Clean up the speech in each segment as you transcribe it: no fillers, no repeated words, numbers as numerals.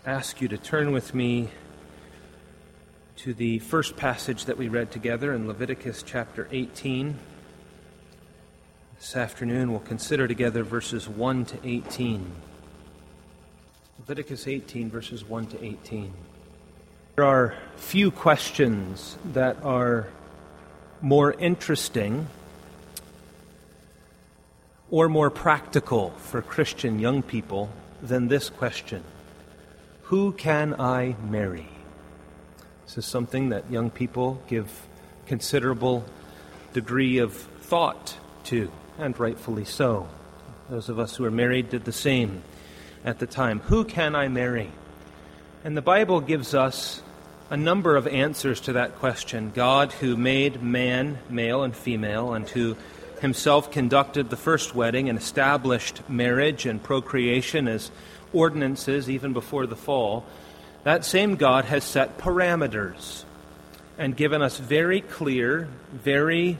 ask you to turn with me to the first passage that we read together in Leviticus chapter 18. This afternoon we'll consider together verses 1 to 18. Leviticus 18, verses 1 to 18. There are few questions that are more interesting or more practical for Christian young people than this question: who can I marry? This is something that young people give considerable degree of thought to, and rightfully so. Those of us who are married did the same at the time. Who can I marry? And the Bible gives us a number of answers to that question. God, who made man, male and female, and who himself conducted the first wedding and established marriage and procreation as ordinances even before the fall, that same God has set parameters and given us very clear, very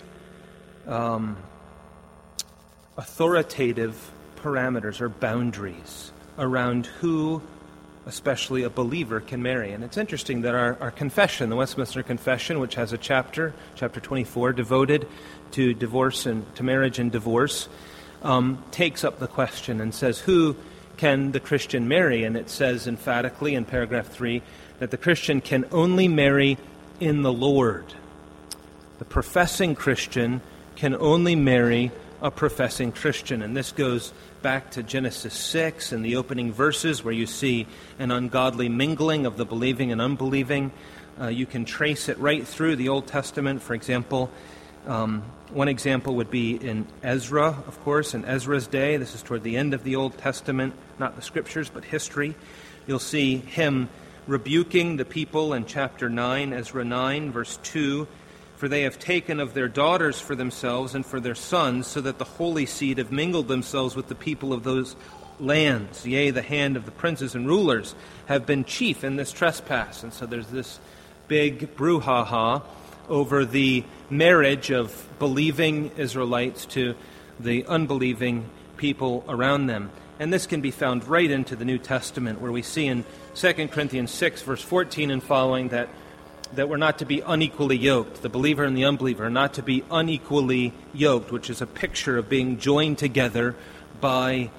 authoritative parameters or boundaries around who, especially a believer, can marry. And it's interesting that our confession, the Westminster Confession, which has a chapter 24, devoted to divorce and to marriage and divorce, takes up the question and says, who can the Christian marry? And it says emphatically in paragraph 3 that the Christian can only marry in the Lord. The professing Christian can only marry a professing Christian. And this goes back to Genesis 6 and the opening verses where you see an ungodly mingling of the believing and unbelieving. You can trace it right through the Old Testament. For example, one example would be in Ezra, of course, in Ezra's day. This is toward the end of the Old Testament, not the Scriptures, but history. You'll see him rebuking the people in chapter 9, Ezra 9, verse 2, "For they have taken of their daughters for themselves and for their sons, so that the holy seed have mingled themselves with the people of those lands. Yea, the hand of the princes and rulers have been chief in this trespass." And so there's this big brouhaha over the marriage of believing Israelites to the unbelieving people around them. And this can be found right into the New Testament, where we see in 2 Corinthians 6, verse 14 and following, that we're not to be unequally yoked. The believer and the unbeliever are not to be unequally yoked, which is a picture of being joined together by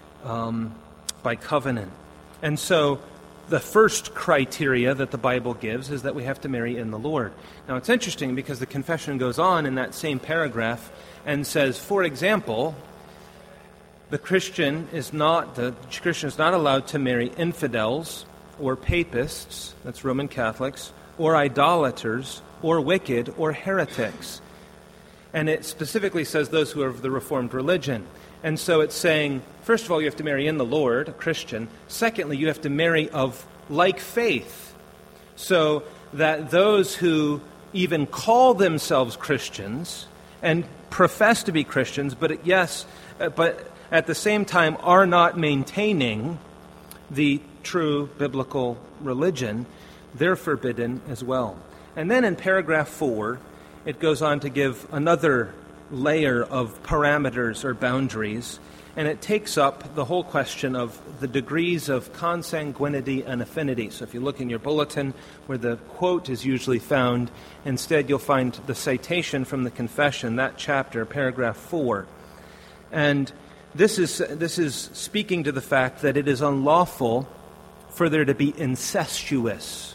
covenant. And so the first criteria that the Bible gives is that we have to marry in the Lord. Now it's interesting because the confession goes on in that same paragraph and says, for example, the Christian is not allowed to marry infidels or papists, that's Roman Catholics, or idolaters, or wicked, or heretics. And it specifically says those who are of the Reformed religion. And so it's saying, first of all, you have to marry in the Lord, a Christian. Secondly, you have to marry of like faith, so that those who even call themselves Christians and profess to be Christians, but at the same time are not maintaining the true biblical religion, they're forbidden as well. And then in paragraph 4, it goes on to give another layer of parameters or boundaries, and it takes up the whole question of the degrees of consanguinity and affinity. So if you look in your bulletin where the quote is usually found, instead you'll find the citation from the confession, that chapter, paragraph 4. And this is speaking to the fact that it is unlawful for there to be incestuous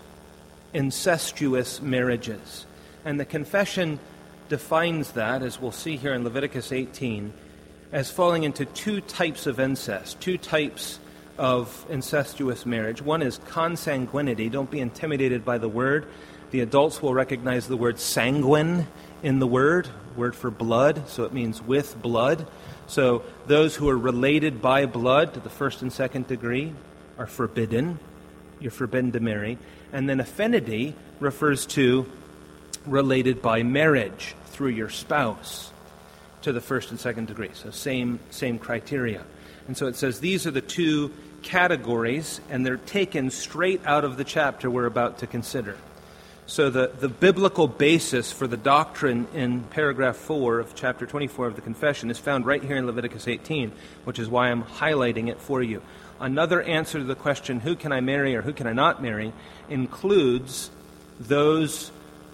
marriages. And the confession defines that, as we'll see here in Leviticus 18, as falling into two types of incest, two types of incestuous marriage. One is consanguinity. Don't be intimidated by the word. The adults will recognize the word sanguine in the word for blood, so it means with blood. So those who are related by blood to the first and second degree are forbidden. You're forbidden to marry. And then affinity refers to related by marriage through your spouse to the first and second degree. So same criteria. And so it says these are the two categories, and they're taken straight out of the chapter we're about to consider. So the biblical basis for the doctrine in paragraph 4 of chapter 24 of the Confession is found right here in Leviticus 18, which is why I'm highlighting it for you. another answer to the question, who can I marry or who can I not marry, includes those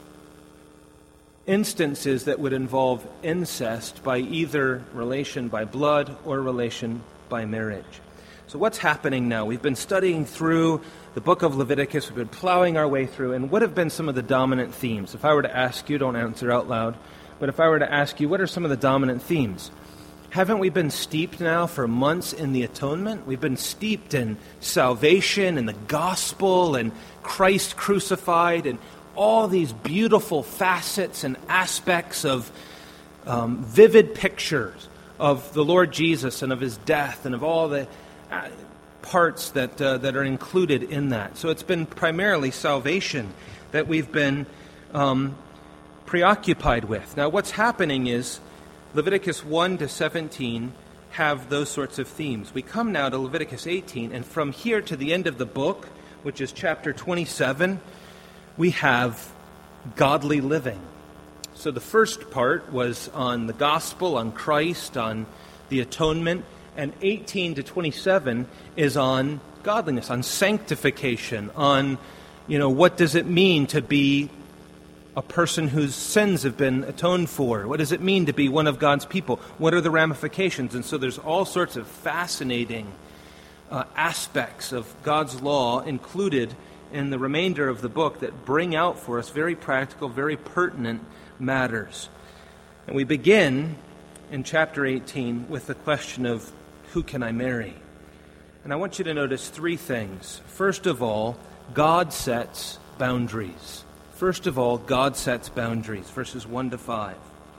instances that would involve incest by either relation by blood or relation by marriage. So what's happening now? We've been studying through the book of Leviticus. We've been plowing our way through. And what have been some of the dominant themes? If I were to ask you, don't answer out loud, but if I were to ask you, what are some of the dominant themes? Haven't we been steeped now for months in the atonement? We've been steeped in salvation and the gospel and Christ crucified and all these beautiful facets and aspects of vivid pictures of the Lord Jesus and of his death and of all the parts that are included in that. So it's been primarily salvation that we've been preoccupied with. Now what's happening is Leviticus 1 to 17 have those sorts of themes. We come now to Leviticus 18, and from here to the end of the book, which is chapter 27, we have godly living. So the first part was on the gospel, on Christ, on the atonement, and 18 to 27 is on godliness, on sanctification, on, what does it mean to be a person whose sins have been atoned for? What does it mean to be one of God's people? What are the ramifications? And so there's all sorts of fascinating aspects of God's law included in the remainder of the book that bring out for us very practical, very pertinent matters. And we begin in chapter 18 with the question of, who can I marry? And I want you to notice three things. First of all, God sets boundaries. First of all, God sets boundaries, verses 1 to 5.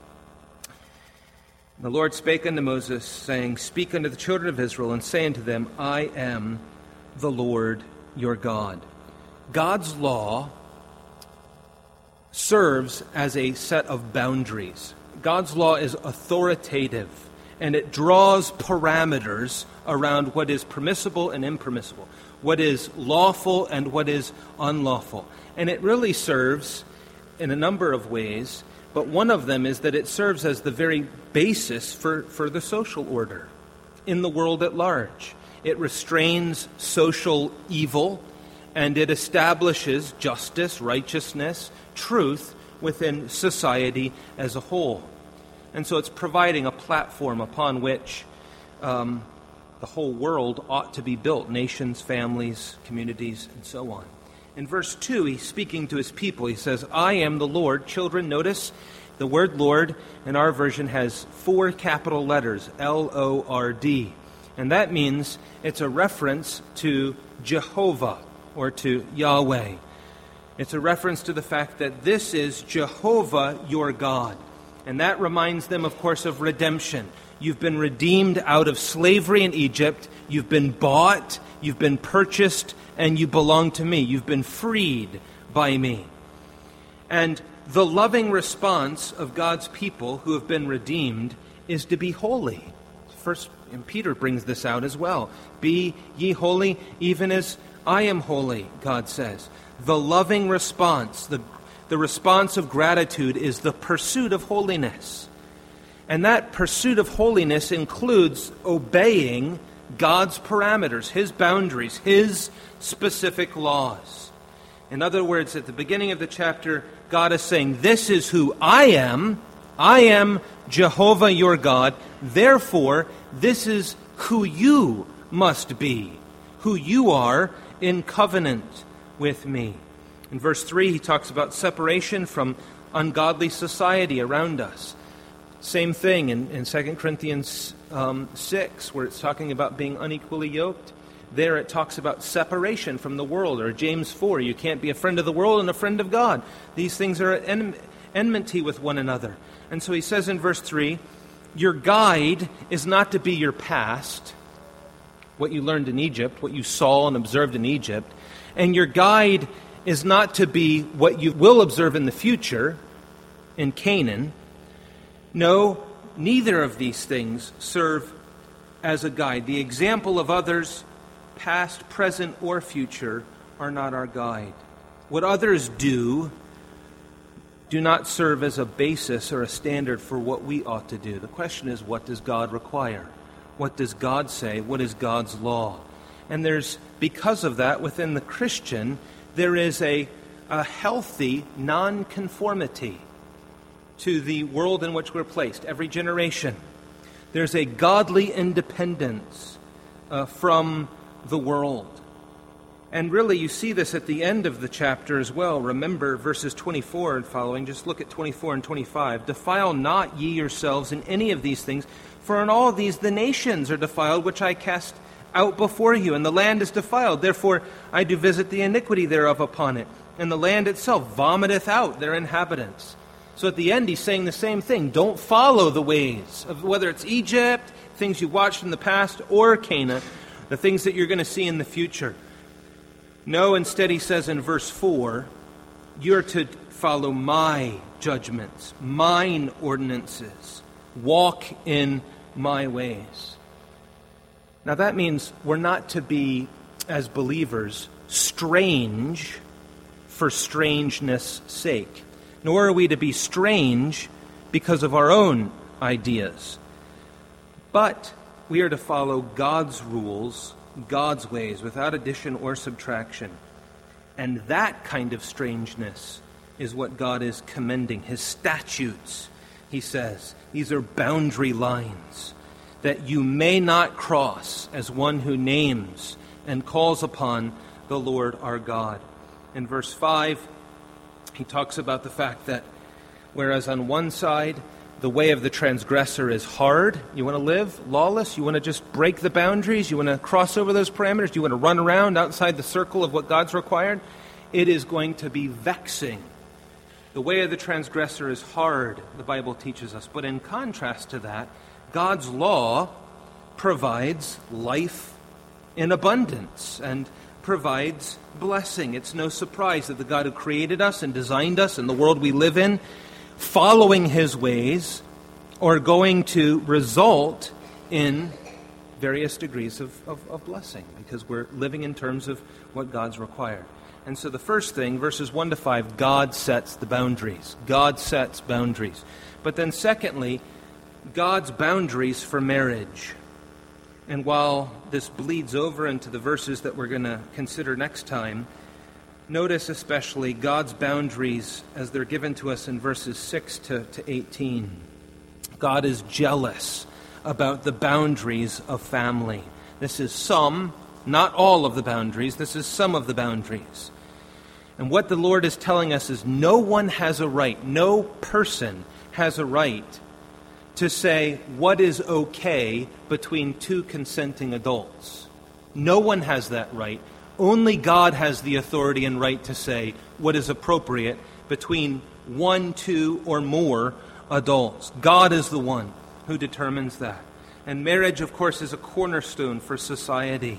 The Lord spake unto Moses, saying, Speak unto the children of Israel, and say unto them, I am the Lord your God. God's law serves as a set of boundaries. God's law is authoritative, and it draws parameters around what is permissible and impermissible, what is lawful and what is unlawful. And it really serves in a number of ways, but one of them is that it serves as the very basis for the social order in the world at large. It restrains social evil, and it establishes justice, righteousness, truth within society as a whole. And so it's providing a platform upon which the whole world ought to be built, nations, families, communities, and so on. In verse 2, he's speaking to his people. He says, I am the Lord. Children, notice the word Lord in our version has 4 capital letters, L-O-R-D. And that means it's a reference to Jehovah or to Yahweh. It's a reference to the fact that this is Jehovah your God. And that reminds them, of course, of redemption. You've been redeemed out of slavery in Egypt. You've been bought. You've been purchased. And you belong to me. You've been freed by me. And the loving response of God's people who have been redeemed is to be holy. First, and Peter brings this out as well. Be ye holy, even as I am holy, God says. The loving response, the response of gratitude is the pursuit of holiness. And that pursuit of holiness includes obeying God's parameters, His boundaries, His specific laws. In other words, at the beginning of the chapter, God is saying, this is who I am. I am Jehovah your God. Therefore, this is who you must be, who you are in covenant with me. In verse 3, he talks about separation from ungodly society around us. Same thing in 2 Corinthians 6, where it's talking about being unequally yoked. There it talks about separation from the world, or James 4, you can't be a friend of the world and a friend of God. These things are at enmity with one another. And so he says in verse 3, your guide is not to be your past, what you learned in Egypt, what you saw and observed in Egypt, and your guide is not to be what you will observe in the future in Canaan. No, neither of these things serve as a guide. The example of others, past, present, or future, are not our guide. What others do not serve as a basis or a standard for what we ought to do. The question is, what does God require? What does God say? What is God's law? And because of that, within the Christian, there is a healthy nonconformity to the world in which we're placed, every generation. There's a godly independence from the world. And really, you see this at the end of the chapter as well. Remember verses 24 and following. Just look at 24 and 25. Defile not ye yourselves in any of these things, for in all of these the nations are defiled, which I cast out before you, and the land is defiled. Therefore I do visit the iniquity thereof upon it, and the land itself vomiteth out their inhabitants. So at the end he's saying the same thing. Don't follow the ways of whether it's Egypt, things you watched in the past, or Canaan, the things that you're going to see in the future. No, instead he says in verse 4, you're to follow my judgments, mine ordinances, walk in my ways. Now that means we're not to be, as believers, strange for strangeness' sake, nor are we to be strange because of our own ideas. But we are to follow God's rules, God's ways, without addition or subtraction. And that kind of strangeness is what God is commending. His statutes, he says, these are boundary lines that you may not cross as one who names and calls upon the Lord our God. In verse 5, he talks about the fact that whereas on one side the way of the transgressor is hard, you want to live lawless, you want to just break the boundaries, you want to cross over those parameters, you want to run around outside the circle of what God's required, it is going to be vexing. The way of the transgressor is hard, the Bible teaches us. But in contrast to that, God's law provides life in abundance and provides blessing. It's no surprise that the God who created us and designed us and the world we live in, following his ways, are going to result in various degrees of blessing, because we're living in terms of what God's required. And so the first thing, verses 1 to 5, God sets the boundaries. God sets boundaries. But then secondly, God's boundaries for marriage. And while this bleeds over into the verses that we're going to consider next time, notice especially God's boundaries as they're given to us in verses 6 to 18. God is jealous about the boundaries of family. This is some, not all of the boundaries. This is some of the boundaries. And what the Lord is telling us is no one has a right, no person has a right to say what is okay between two consenting adults. No one has that right. Only God has the authority and right to say what is appropriate between one, two, or more adults. God is the one who determines that. And marriage, of course, is a cornerstone for society.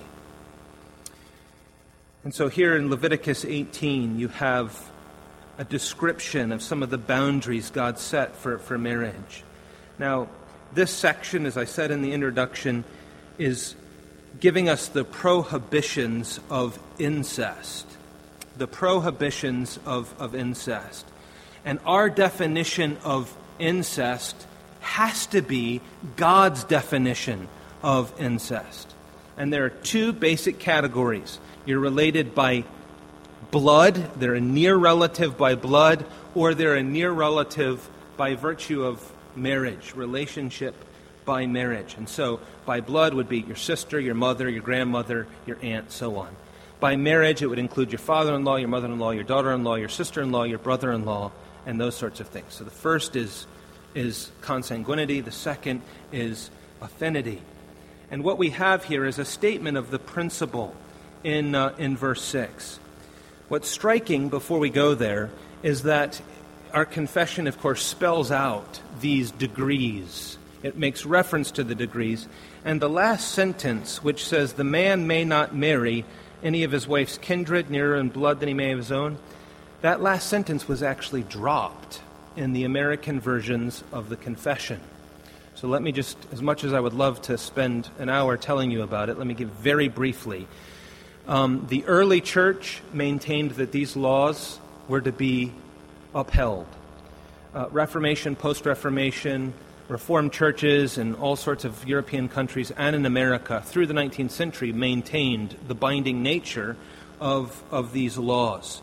And so here in Leviticus 18, you have a description of some of the boundaries God set for marriage. Now, this section, as I said in the introduction, is giving us the prohibitions of incest. The prohibitions of incest. And our definition of incest has to be God's definition of incest. And there are two basic categories. You're related by blood, they're a near relative by blood, or they're a near relative by virtue of marriage, relationship by marriage. And so by blood would be your sister, your mother, your grandmother, your aunt, so on. By marriage, it would include your father-in-law, your mother-in-law, your daughter-in-law, your sister-in-law, your brother-in-law, and those sorts of things. So the first is consanguinity, the second is affinity. And what we have here is a statement of the principle in verse 6. What's striking, before we go there, is that our confession, of course, spells out these degrees. It makes reference to the degrees. And the last sentence, which says, the man may not marry any of his wife's kindred, nearer in blood than he may have his own, that last sentence was actually dropped in the American versions of the confession. So let me just, as much as I would love to spend an hour telling you about it, let me give very briefly. The early church maintained that these laws were to be upheld. Reformation, post-Reformation, Reformed churches in all sorts of European countries and in America through the 19th century maintained the binding nature of these laws,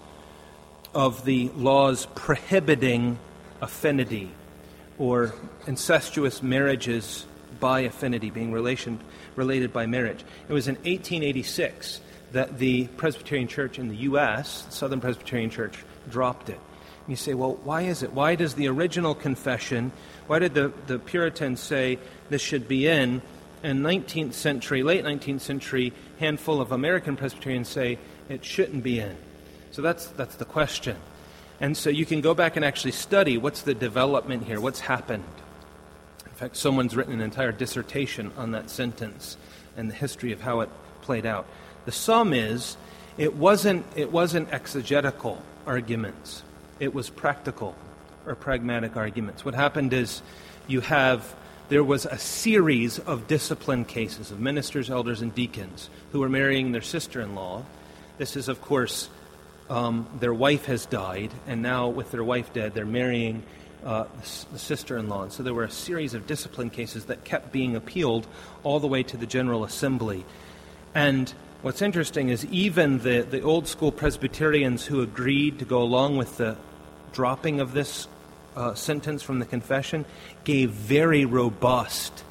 of the laws prohibiting affinity or incestuous marriages by affinity, being related by marriage. It was in 1886 that the Presbyterian Church in the U.S., Southern Presbyterian Church, dropped it. And you say, well, why is it? Why does the original confession, why did the Puritans say this should be in? And late 19th century, handful of American Presbyterians say it shouldn't be in. So that's the question. And so you can go back and actually study what's the development here, what's happened. In fact, someone's written an entire dissertation on that sentence and the history of how it played out. The sum is, it wasn't exegetical arguments. It was practical or pragmatic arguments. What happened is there was a series of discipline cases of ministers, elders, and deacons who were marrying their sister-in-law. This is, of course, their wife has died, and now with their wife dead, they're marrying the sister-in-law. And so there were a series of discipline cases that kept being appealed all the way to the General Assembly. And what's interesting is even the old-school Presbyterians who agreed to go along with the dropping of this sentence from the confession gave very robust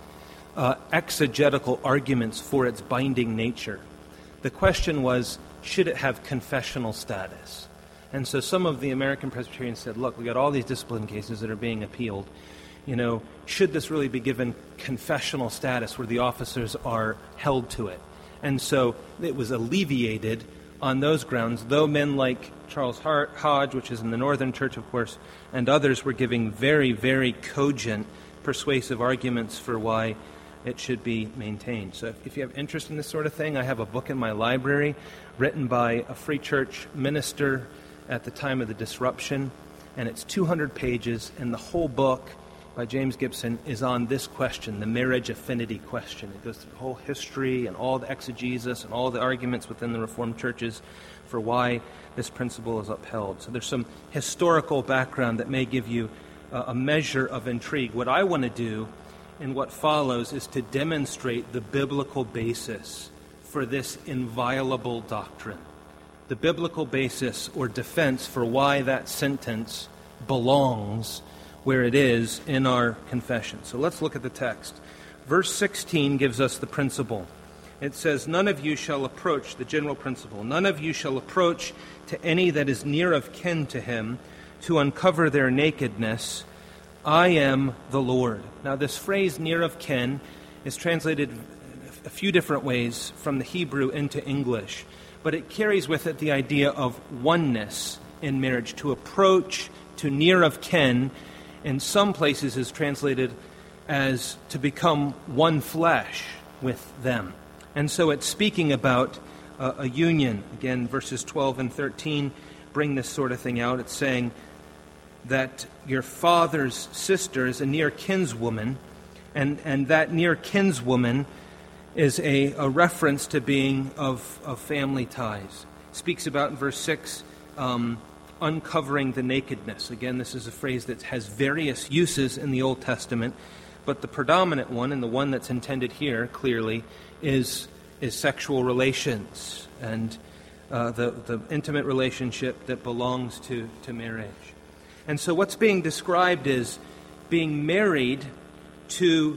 exegetical arguments for its binding nature. The question was, should it have confessional status? And so some of the American Presbyterians said, look, we got all these discipline cases that are being appealed. Should this really be given confessional status where the officers are held to it? And so it was alleviated on those grounds, though men like Charles Hodge, which is in the Northern Church, of course, and others were giving very, very cogent, persuasive arguments for why it should be maintained. So if you have interest in this sort of thing, I have a book in my library written by a Free Church minister at the time of the disruption, and it's 200 pages, and the whole book by James Gibson is on this question, the marriage affinity question. It goes through the whole history and all the exegesis and all the arguments within the Reformed churches for why this principle is upheld. So there's some historical background that may give you a measure of intrigue. What I want to do in what follows is to demonstrate the biblical basis for this inviolable doctrine, the biblical basis or defense for why that sentence belongs where it is in our confession. So let's look at the text. Verse 16 gives us the principle. It says, none of you shall approach, the general principle, none of you shall approach to any that is near of kin to him to uncover their nakedness. I am the Lord. Now this phrase near of kin is translated a few different ways from the Hebrew into English, but it carries with it the idea of oneness in marriage. To approach to near of kin in some places is translated as to become one flesh with them. And so it's speaking about a union. Again, verses 12 and 13 bring this sort of thing out. It's saying that your father's sister is a near kinswoman, and that near kinswoman is a reference to being of family ties. It speaks about in verse 6, uncovering the nakedness. Again, this is a phrase that has various uses in the Old Testament, but the predominant one, and the one that's intended here clearly, is sexual relations and the intimate relationship that belongs to marriage. And so what's being described is being married to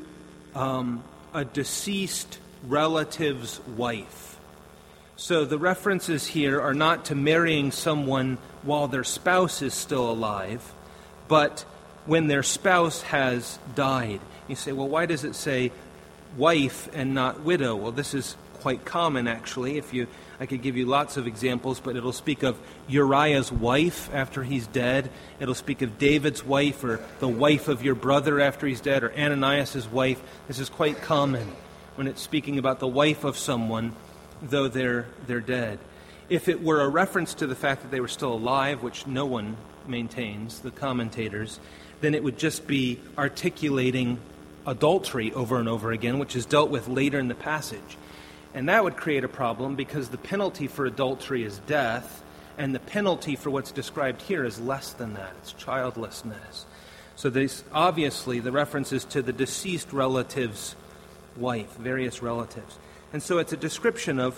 a deceased relative's wife. So the references here are not to marrying someone while their spouse is still alive, but when their spouse has died. You say, well, why does it say wife and not widow? Well, this is quite common, actually. I could give you lots of examples, but it'll speak of Uriah's wife after he's dead. It'll speak of David's wife, or the wife of your brother after he's dead, or Ananias' wife. This is quite common when it's speaking about the wife of someone, though they're dead. If it were a reference to the fact that they were still alive, which no one maintains, the commentators, then it would just be articulating adultery over and over again, which is dealt with later in the passage. And that would create a problem because the penalty for adultery is death, and the penalty for what's described here is less than that. It's childlessness. So obviously the reference is to the deceased relative's wife, various relatives. And so it's a description of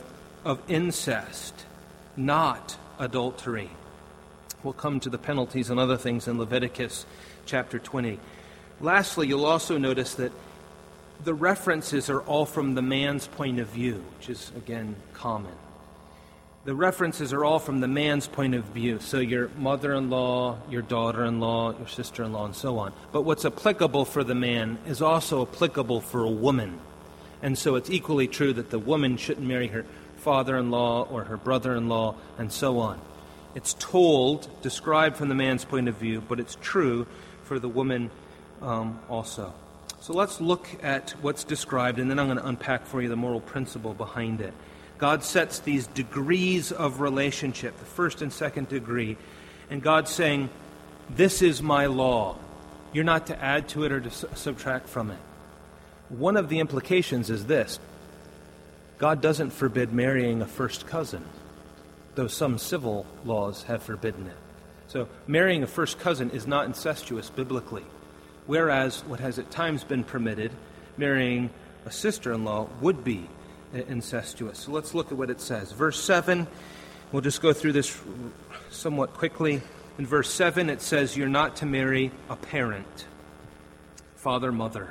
incest, not adultery. We'll come to the penalties and other things in Leviticus chapter 20. Lastly, you'll also notice that the references are all from the man's point of view, which is, again, common. The references are all from the man's point of view. So your mother-in-law, your daughter-in-law, your sister-in-law, and so on. But what's applicable for the man is also applicable for a woman. And so it's equally true that the woman shouldn't marry her father-in-law or her brother-in-law, and so on. It's described from the man's point of view, but it's true for the woman also. So let's look at what's described, and then I'm going to unpack for you the moral principle behind it. God sets these degrees of relationship, the first and second degree, and God's saying, this is my law. You're not to add to it or to subtract from it. One of the implications is this: God doesn't forbid marrying a first cousin, though some civil laws have forbidden it. So marrying a first cousin is not incestuous biblically, whereas what has at times been permitted, marrying a sister-in-law, would be incestuous. So let's look at what it says. Verse 7, we'll just go through this somewhat quickly. In verse 7 it says you're not to marry a parent, father, mother.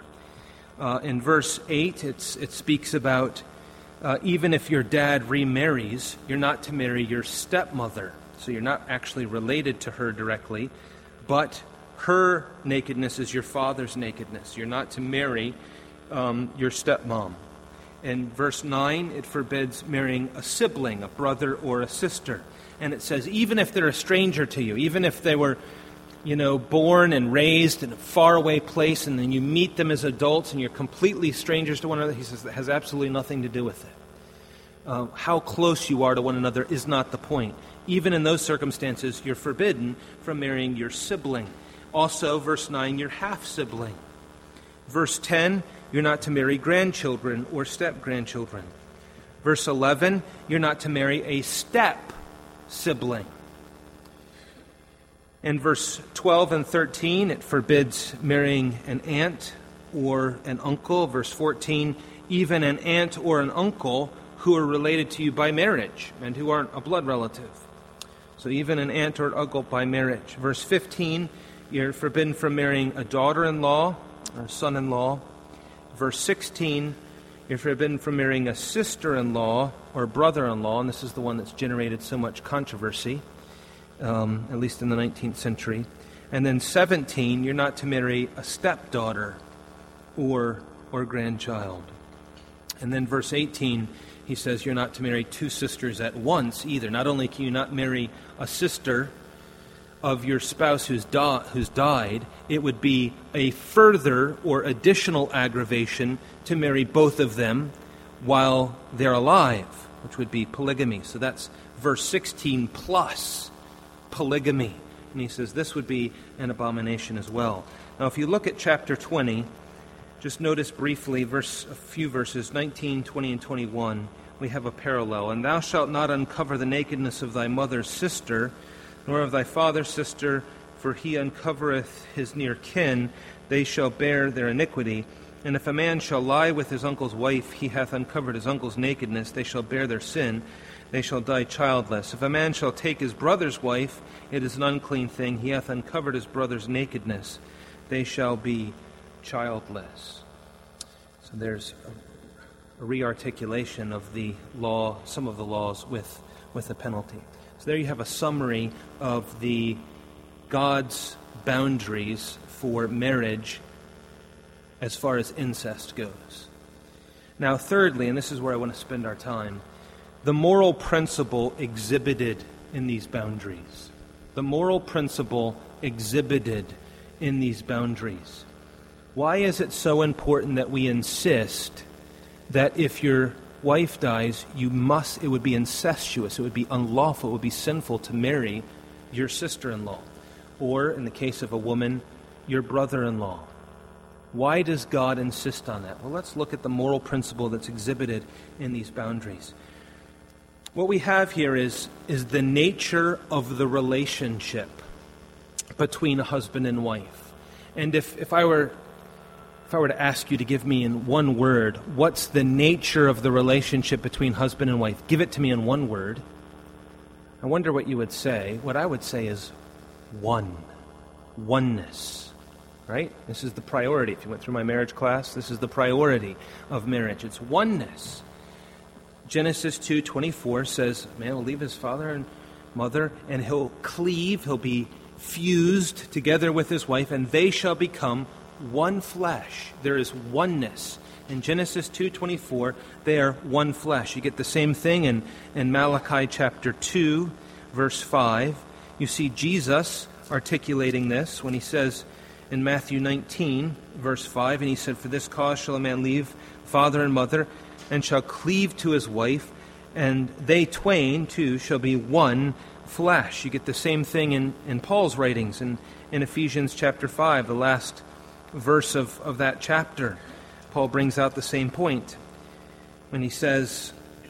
In verse 8 it speaks about even if your dad remarries, you're not to marry your stepmother. So you're not actually related to her directly, but her nakedness is your father's nakedness. You're not to marry your stepmom. In verse 9, it forbids marrying a sibling, a brother or a sister. And it says, even if they're a stranger to you, even if they were, born and raised in a faraway place, and then you meet them as adults and you're completely strangers to one another, he says that has absolutely nothing to do with it. How close you are to one another is not the point. Even in those circumstances, you're forbidden from marrying your sibling. Also, verse 9, your half-sibling. Verse 10, you're not to marry grandchildren or step-grandchildren. Verse 11, you're not to marry a step-sibling. In verse 12 and 13, it forbids marrying an aunt or an uncle. Verse 14, even an aunt or an uncle who are related to you by marriage and who aren't a blood relative. So even an aunt or an uncle by marriage. Verse 15, you're forbidden from marrying a daughter-in-law or son-in-law. Verse 16, you're forbidden from marrying a sister-in-law or brother-in-law, and this is the one that's generated so much controversy, at least in the 19th century. And then 17, you're not to marry a stepdaughter or grandchild. And then verse 18, he says you're not to marry two sisters at once either. Not only can you not marry a sister of your spouse who's died, it would be a further or additional aggravation to marry both of them while they're alive, which would be polygamy. So that's verse 16 plus polygamy. And he says this would be an abomination as well. Now, if you look at chapter 20, just notice briefly a few verses, 19, 20, and 21, we have a parallel. And thou shalt not uncover the nakedness of thy mother's sister, nor of thy father's sister, for he uncovereth his near kin, they shall bear their iniquity. And if a man shall lie with his uncle's wife, he hath uncovered his uncle's nakedness, they shall bear their sin, they shall die childless. If a man shall take his brother's wife, it is an unclean thing, he hath uncovered his brother's nakedness, they shall be childless. So there's a rearticulation of the law, some of the laws with a penalty. So there you have a summary of God's boundaries for marriage as far as incest goes. Now, thirdly, and this is where I want to spend our time, the moral principle exhibited in these boundaries. The moral principle exhibited in these boundaries. Why is it so important that we insist that if your wife dies, it would be incestuous, it would be unlawful, it would be sinful to marry your sister-in-law, or, in the case of a woman, your brother-in-law? Why does God insist on that? Well, let's look at the moral principle that's exhibited in these boundaries. What we have here is the nature of the relationship between a husband and wife. And if I were to ask you to give me in one word, what's the nature of the relationship between husband and wife? Give it to me in one word. I wonder what you would say. What I would say is oneness, right? This is the priority. If you went through my marriage class, this is the priority of marriage. It's oneness. Genesis 2:24 says, man will leave his father and mother, and he'll be fused together with his wife, and they shall become one flesh. There is oneness. In Genesis 2:24, they are one flesh. You get the same thing in Malachi chapter 2, verse 5. You see Jesus articulating this when he says in Matthew 19, verse 5, and he said, for this cause shall a man leave father and mother, and shall cleave to his wife, and they twain, too, shall be one flesh. You get the same thing in Paul's writings in Ephesians chapter 5, the last verse of that chapter. Paul brings out the same point when he says,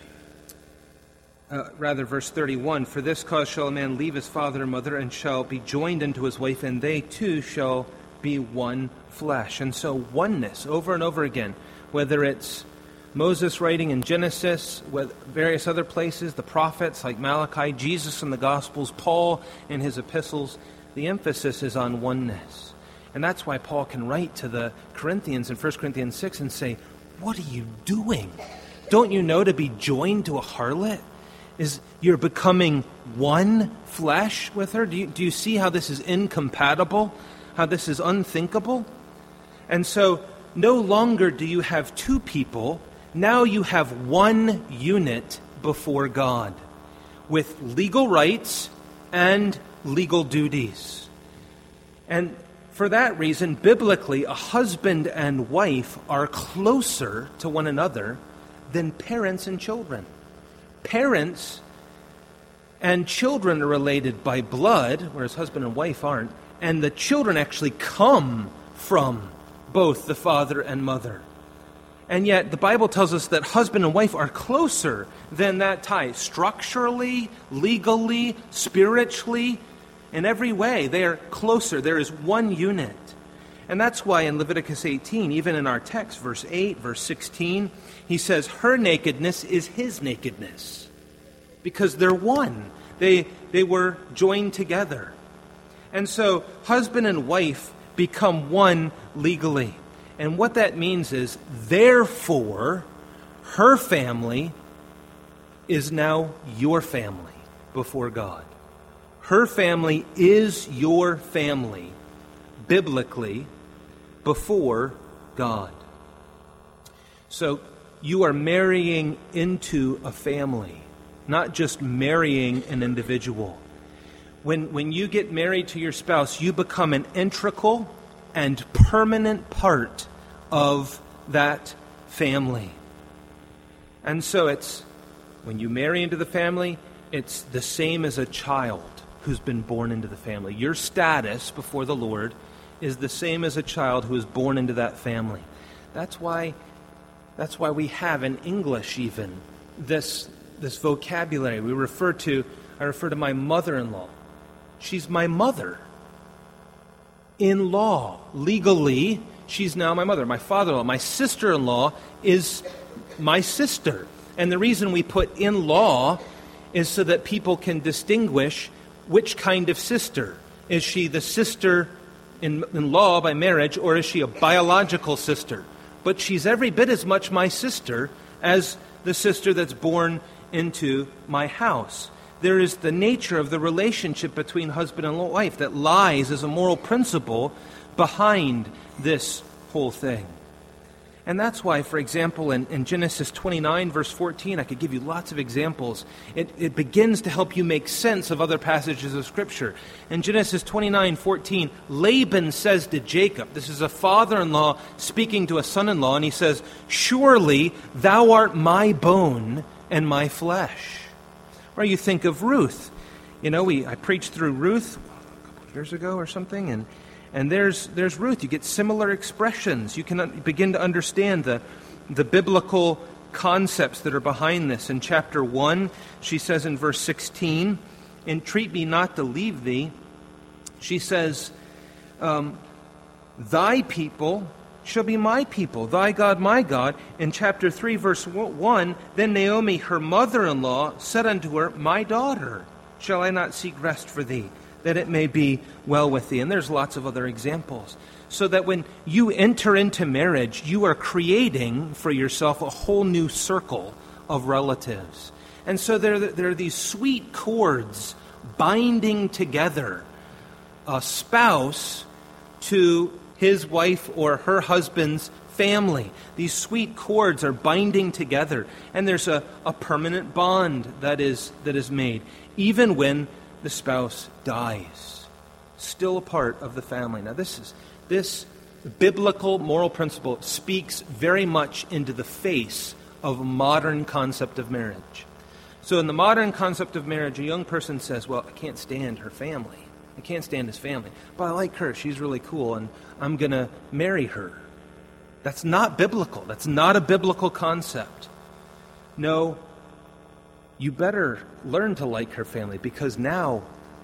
verse 31, for this cause shall a man leave his father and mother, and shall be joined unto his wife, and they two shall be one flesh. And so oneness, over and over again, whether it's Moses writing in Genesis, with various other places, the prophets like Malachi, Jesus in the Gospels, Paul in his epistles, the emphasis is on oneness. And that's why Paul can write to the Corinthians in 1 Corinthians 6 and say, what are you doing? Don't you know to be joined to a harlot? You're becoming one flesh with her? Do you see how this is incompatible? How this is unthinkable? And so no longer do you have two people. Now you have one unit before God with legal rights and legal duties. And for that reason, biblically, a husband and wife are closer to one another than parents and children. Parents and children are related by blood, whereas husband and wife aren't, and the children actually come from both the father and mother. And yet, the Bible tells us that husband and wife are closer than that tie. Structurally, legally, spiritually, in every way, they are closer. There is one unit. And that's why in Leviticus 18, even in our text, verse 8, verse 16, he says, her nakedness is his nakedness. Because they're one. They were joined together. And so, husband and wife become one legally. And what that means is, therefore, her family is now your family before God. Her family is your family, biblically, before God. So, you are marrying into a family, not just marrying an individual. When you get married to your spouse, you become an integral and permanent part of that family. And so when you marry into the family, it's the same as a child who's been born into the family. Your status before the Lord is the same as a child who is born into that family. That's why we have in English even this vocabulary. I refer to my mother-in-law. She's my mother. In law, legally, she's now my mother. My father-in-law, my sister-in-law is my sister. And the reason we put in law is so that people can distinguish which kind of sister. Is she the sister in law by marriage, or is she a biological sister? But she's every bit as much my sister as the sister that's born into my house. There is the nature of the relationship between husband and wife that lies as a moral principle behind this whole thing. And that's why, for example, in Genesis 29, verse 14, I could give you lots of examples. It begins to help you make sense of other passages of Scripture. In Genesis 29, 14, Laban says to Jacob, this is a father-in-law speaking to a son-in-law, and he says, surely thou art my bone and my flesh. Or you think of Ruth. I preached through Ruth a couple of years ago or something, and there's Ruth. You get similar expressions. You can begin to understand the biblical concepts that are behind this. In chapter 1, she says in verse 16, entreat me not to leave thee. She says, Thy people shall be my people, thy God my God. In chapter 3, verse 1, then Naomi, her mother-in-law, said unto her, My daughter, shall I not seek rest for thee, that it may be well with thee? And there's lots of other examples. So that when you enter into marriage, you are creating for yourself a whole new circle of relatives. And so there are these sweet cords binding together a spouse to his wife or her husband's family. These sweet cords are binding together, and there's a permanent bond that is made, even when the spouse dies. Still a part of the family. Now this biblical moral principle speaks very much into the face of a modern concept of marriage. So in the modern concept of marriage, a young person says, well, I can't stand her family. I can't stand his family. But I like her. She's really cool, and I'm going to marry her. That's not biblical. That's not a biblical concept. No, you better learn to like her family, because now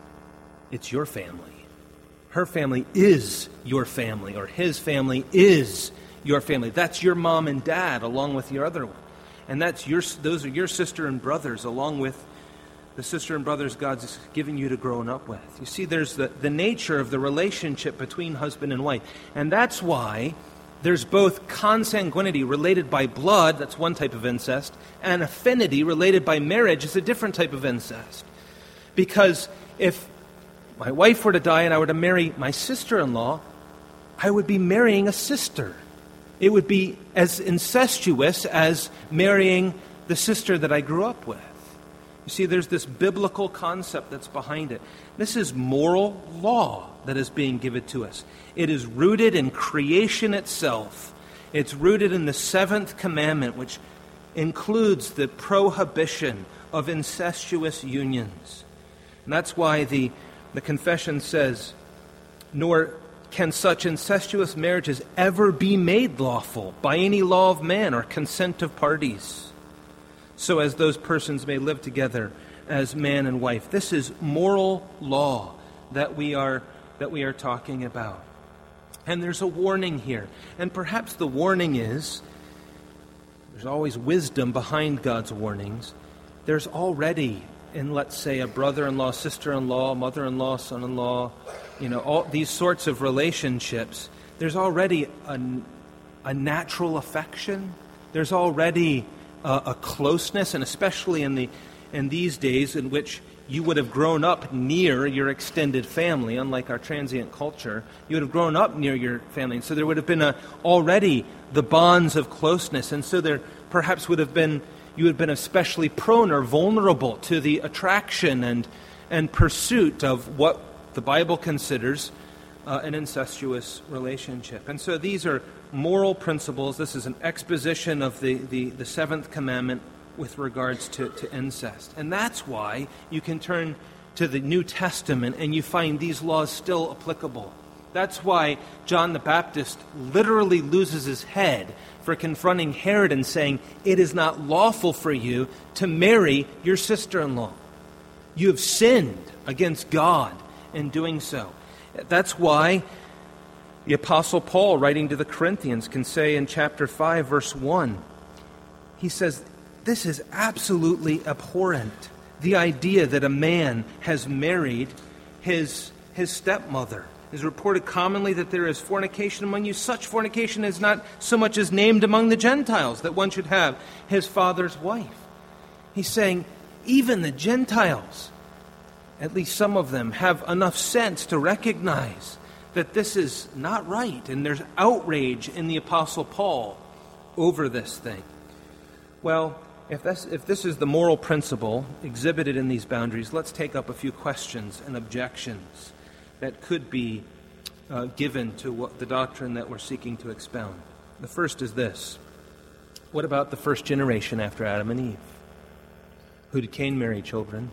it's your family. Her family is your family, or his family is your family. That's your mom and dad along with your other one. And those are your sister and brothers along with the sister and brothers God's given you to grow up with. You see, there's the nature of the relationship between husband and wife. And that's why there's both consanguinity related by blood, that's one type of incest, and affinity related by marriage is a different type of incest. Because if my wife were to die and I were to marry my sister-in-law, I would be marrying a sister. It would be as incestuous as marrying the sister that I grew up with. You see, there's this biblical concept that's behind it. This is moral law that is being given to us. It is rooted in creation itself. It's rooted in the seventh commandment, which includes the prohibition of incestuous unions. And that's why the confession says, nor can such incestuous marriages ever be made lawful by any law of man or consent of parties, so as those persons may live together as man and wife. This is moral law that we are talking about. And there's a warning here. And perhaps the warning is, there's always wisdom behind God's warnings. There's already, in let's say a brother-in-law, sister-in-law, mother-in-law, son-in-law, all these sorts of relationships, there's already a natural affection. There's already a closeness, and especially in these days in which you would have grown up near your extended family, unlike our transient culture, you would have grown up near your family, and so there would have been already the bonds of closeness, and so there perhaps you would have been especially prone or vulnerable to the attraction and pursuit of what the Bible considers an incestuous relationship. And so these are moral principles. This is an exposition of the seventh commandment with regards to incest. And that's why you can turn to the New Testament and you find these laws still applicable. That's why John the Baptist literally loses his head for confronting Herod and saying, it is not lawful for you to marry your sister-in-law. You have sinned against God in doing so. That's why the Apostle Paul, writing to the Corinthians, can say in chapter 5, verse 1, he says, this is absolutely abhorrent, the idea that a man has married his stepmother. It is reported commonly that there is fornication among you. Such fornication is not so much as named among the Gentiles, that one should have his father's wife. He's saying, even the Gentiles, at least some of them, have enough sense to recognize that this is not right, and there's outrage in the Apostle Paul over this thing. Well, if this is the moral principle exhibited in these boundaries, let's take up a few questions and objections that could be given to the doctrine that we're seeking to expound. The first is this. What about the first generation after Adam and Eve? Who did Cain marry, children?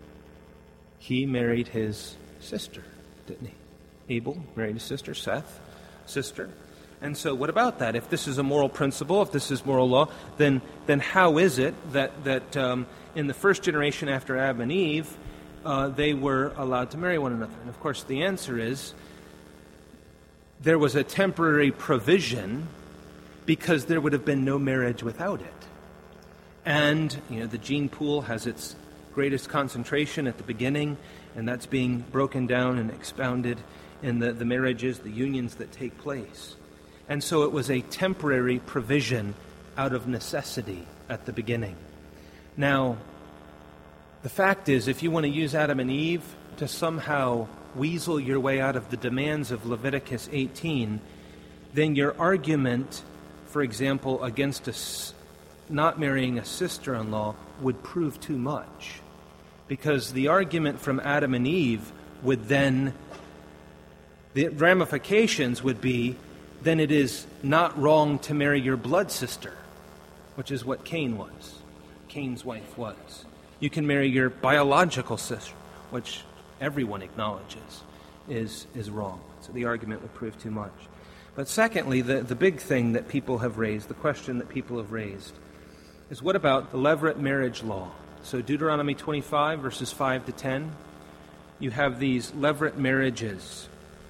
He married his sister, didn't he? Abel married his sister, Seth, sister. And so what about that? If this is a moral principle, if this is moral law, then how is it that in the first generation after Adam and Eve, they were allowed to marry one another? And of course the answer is there was a temporary provision because there would have been no marriage without it. And, the gene pool has its greatest concentration at the beginning, and that's being broken down and expounded in the marriages, the unions that take place. And so it was a temporary provision out of necessity at the beginning. Now, the fact is, if you want to use Adam and Eve to somehow weasel your way out of the demands of Leviticus 18, then your argument, for example, against not marrying a sister-in-law would prove too much. Because the argument from Adam and Eve would then, the ramifications would be, then it is not wrong to marry your blood sister, which is what Cain was. Cain's wife was. You can marry your biological sister, which everyone acknowledges is wrong. So the argument would prove too much. But secondly, the big thing that people have raised, the question that people have raised, is what about the levirate marriage law? So Deuteronomy 25, verses 5 to 10, you have these levirate marriages.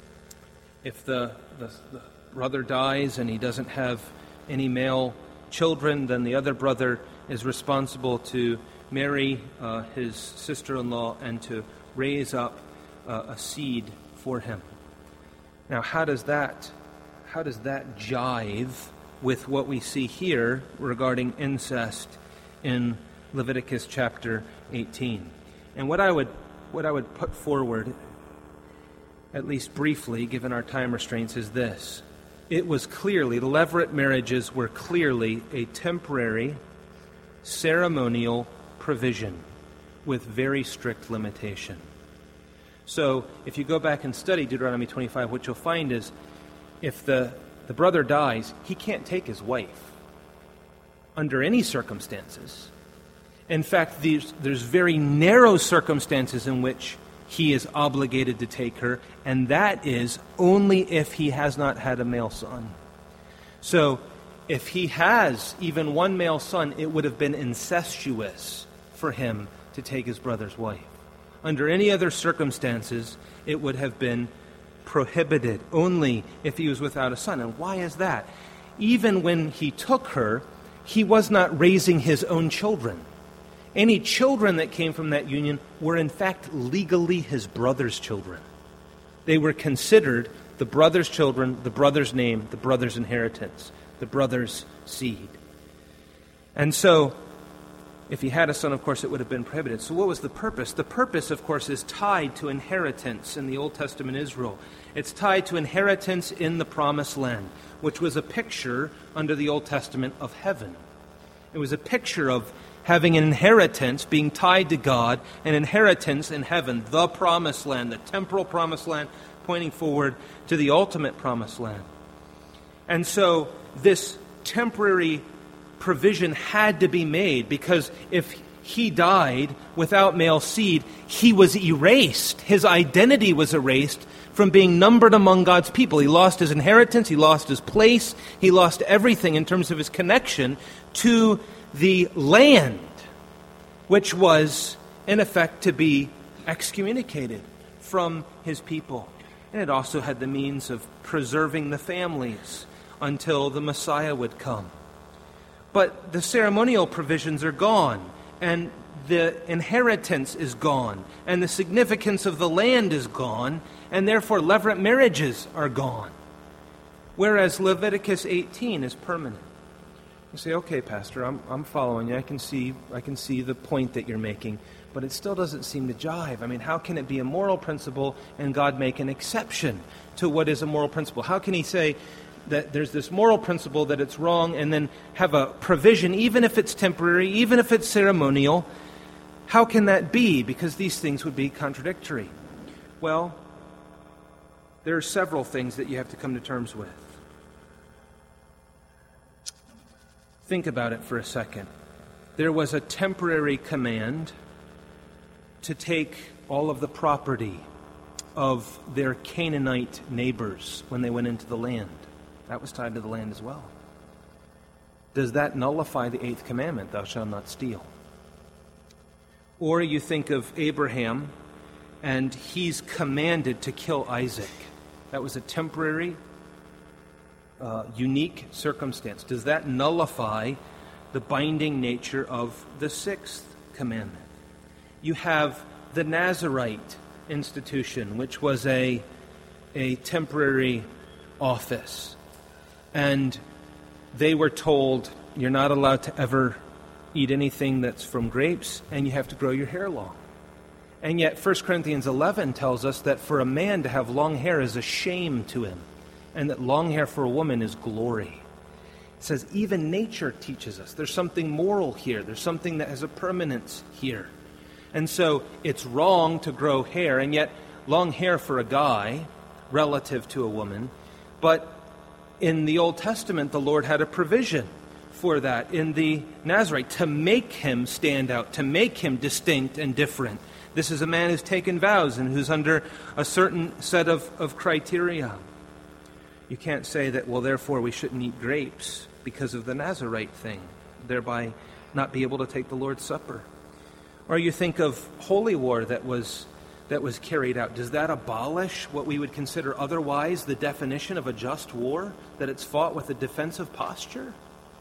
If the brother dies and he doesn't have any male children, then the other brother is responsible to marry his sister-in-law and to raise up a seed for him. Now, how does that jive with what we see here regarding incest in Leviticus chapter 18? And what I would put forward, at least briefly, given our time restraints, is this. It was clearly, the levirate marriages were clearly a temporary, ceremonial provision with very strict limitation. So, if you go back and study Deuteronomy 25, what you'll find is, if the brother dies, he can't take his wife under any circumstances. In fact, there's very narrow circumstances in which he is obligated to take her, and that is only if he has not had a male son. So, if he has even one male son, it would have been incestuous for him to take his brother's wife. Under any other circumstances, it would have been prohibited only if he was without a son. And why is that? Even when he took her, he was not raising his own children. Any children that came from that union were in fact legally his brother's children. They were considered the brother's children, the brother's name, the brother's inheritance, the brother's seed. And so, if he had a son, of course, it would have been prohibited. So what was the purpose? The purpose, of course, is tied to inheritance in the Old Testament Israel. It's tied to inheritance in the Promised Land, which was a picture under the Old Testament of heaven. It was a picture of having an inheritance being tied to God, an inheritance in heaven, the Promised Land, the temporal Promised Land, pointing forward to the ultimate Promised Land. And so this temporary provision had to be made, because if he died without male seed, he was erased. His identity was erased from being numbered among God's people. He lost his inheritance, he lost his place, he lost everything in terms of his connection to the land, which was, in effect, to be excommunicated from his people. And it also had the means of preserving the families until the Messiah would come. But the ceremonial provisions are gone, and the inheritance is gone, and the significance of the land is gone, and therefore levirate marriages are gone. Whereas Leviticus 18 is permanent. You say, okay, Pastor, I'm following you. I can see the point that you're making, but it still doesn't seem to jive. I mean, how can it be a moral principle and God make an exception to what is a moral principle? How can he say that there's this moral principle that it's wrong and then have a provision, even if it's temporary, even if it's ceremonial? How can that be? Because these things would be contradictory. Well, there are several things that you have to come to terms with. Think about it for a second. There was a temporary command to take all of the property of their Canaanite neighbors when they went into the land. That was tied to the land as well. Does that nullify the 8th commandment, thou shalt not steal? Or you think of Abraham, and he's commanded to kill Isaac. That was a temporary unique circumstance, does that nullify the binding nature of the sixth commandment? You have the Nazirite institution, which was a temporary office. And they were told, you're not allowed to ever eat anything that's from grapes, and you have to grow your hair long. And yet 1 Corinthians 11 tells us that for a man to have long hair is a shame to him, and that long hair for a woman is glory. It says even nature teaches us there's something moral here. There's something that has a permanence here. And so it's wrong to grow hair, and yet long hair for a guy relative to a woman. But in the Old Testament, the Lord had a provision for that in the Nazirite to make him stand out, to make him distinct and different. This is a man who's taken vows and who's under a certain set of criteria. You can't say that, well, therefore we shouldn't eat grapes because of the Nazirite thing, thereby not be able to take the Lord's Supper. Or you think of holy war that was carried out. Does that abolish what we would consider otherwise the definition of a just war, that it's fought with a defensive posture?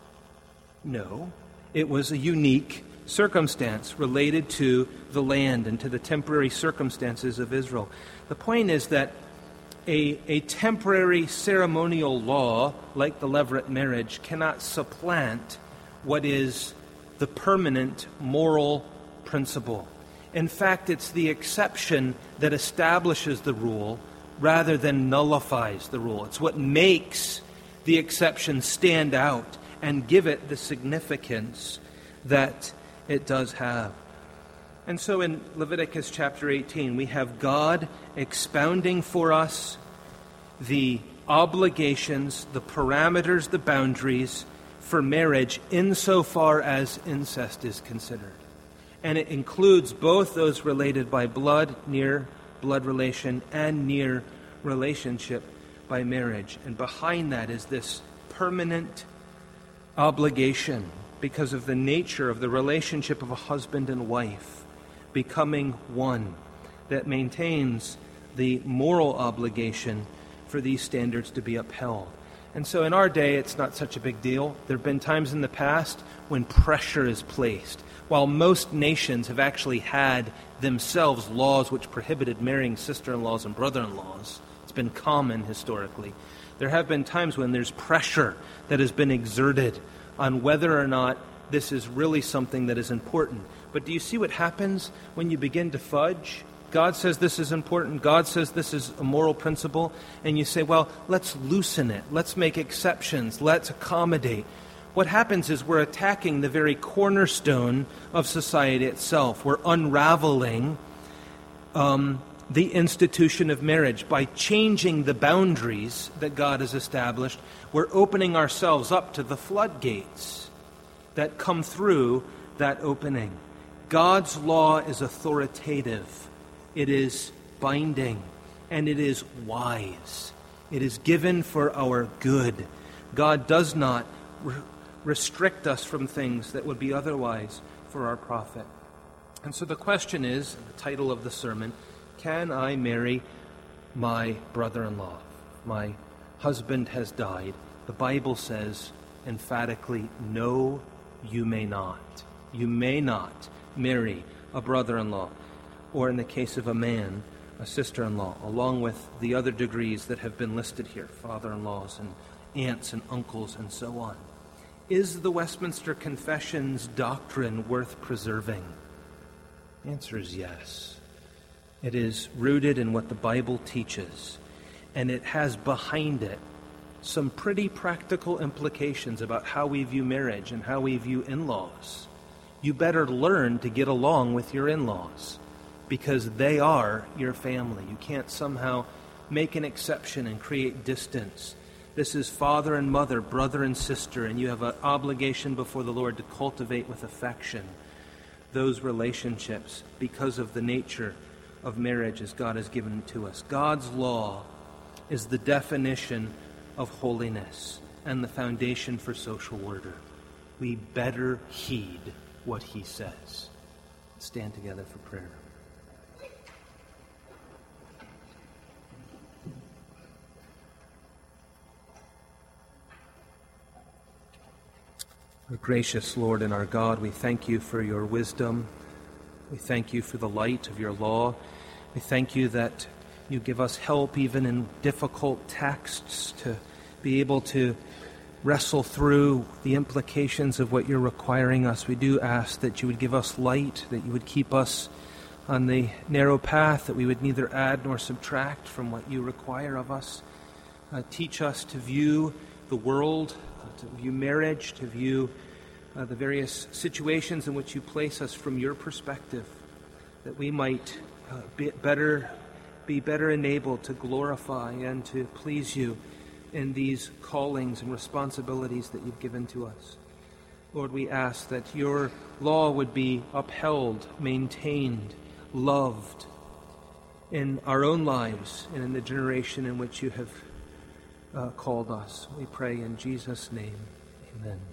No. It was a unique circumstance related to the land and to the temporary circumstances of Israel. The point is that a temporary ceremonial law like the Levirate marriage cannot supplant what is the permanent moral principle. In fact, it's the exception that establishes the rule rather than nullifies the rule. It's what makes the exception stand out and give it the significance that it does have. And so in Leviticus chapter 18, we have God expounding for us the obligations, the parameters, the boundaries for marriage insofar as incest is considered. And it includes both those related by blood, near blood relation, and near relationship by marriage. And behind that is this permanent obligation because of the nature of the relationship of a husband and wife becoming one that maintains the moral obligation for these standards to be upheld. And so in our day, it's not such a big deal. There have been times in the past when pressure is placed. While most nations have actually had themselves laws which prohibited marrying sister-in-laws and brother-in-laws, it's been common historically. There have been times when there's pressure that has been exerted on whether or not this is really something that is important. But do you see what happens when you begin to fudge? God says this is important. God says this is a moral principle. And you say, well, let's loosen it. Let's make exceptions. Let's accommodate. What happens is we're attacking the very cornerstone of society itself. We're unraveling the institution of marriage. By changing the boundaries that God has established, we're opening ourselves up to the floodgates that come through that opening. God's law is authoritative. It is binding. And it is wise. It is given for our good. God does not restrict us from things that would be otherwise for our profit. And so the question is, the title of the sermon, can I marry my brother-in-law? My husband has died. The Bible says emphatically, no, you may not. You may not marry a brother-in-law, or in the case of a man, a sister-in-law, along with the other degrees that have been listed here, father-in-laws and aunts and uncles and so on. Is the Westminster Confession's doctrine worth preserving? The answer is yes. It is rooted in what the Bible teaches, and it has behind it some pretty practical implications about how we view marriage and how we view in-laws. You better learn to get along with your in-laws because they are your family. You can't somehow make an exception and create distance. This is father and mother, brother and sister, and you have an obligation before the Lord to cultivate with affection those relationships because of the nature of marriage as God has given to us. God's law is the definition of holiness and the foundation for social order. We better heed what He says. Stand together for prayer. Our gracious Lord and our God, we thank you for your wisdom. We thank you for the light of your law. We thank you that you give us help even in difficult texts to be able to wrestle through the implications of what you're requiring us. We do ask that you would give us light, that you would keep us on the narrow path, that we would neither add nor subtract from what you require of us. Teach us to view the world, to view marriage, to view the various situations in which you place us from your perspective, that we might be better enabled to glorify and to please you in these callings and responsibilities that you've given to us. Lord, we ask that your law would be upheld, maintained, loved in our own lives and in the generation in which you have called us. We pray in Jesus' name. Amen.